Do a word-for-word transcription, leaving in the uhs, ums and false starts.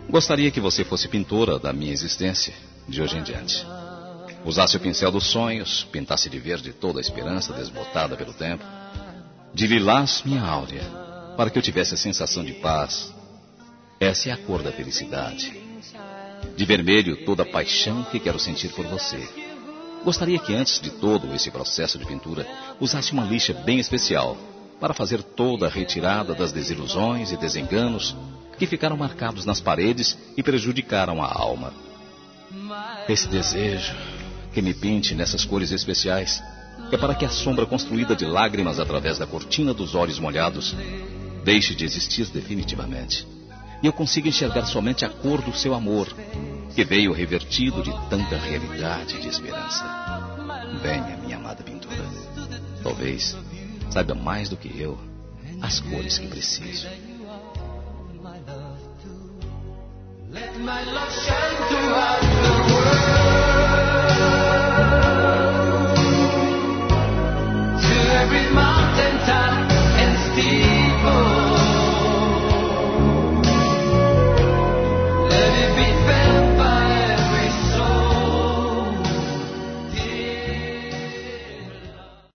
Gostaria que você fosse pintora da minha existência, de hoje em diante. Usasse o pincel dos sonhos, pintasse de verde toda a esperança desbotada pelo tempo. De lilás minha áurea, para que eu tivesse a sensação de paz. Essa é a cor da felicidade. De vermelho toda a paixão que quero sentir por você. Gostaria que antes de todo esse processo de pintura, usasse uma lixa bem especial, para fazer toda a retirada das desilusões e desenganos que ficaram marcados nas paredes e prejudicaram a alma. Esse desejo que me pinte nessas cores especiais é para que a sombra construída de lágrimas através da cortina dos olhos molhados deixe de existir definitivamente, e eu consiga enxergar somente a cor do seu amor, que veio revertido de tanta realidade e de esperança. Venha, minha amada pintora. Talvez saiba mais do que eu as cores que preciso. Let my love shine throughout the world.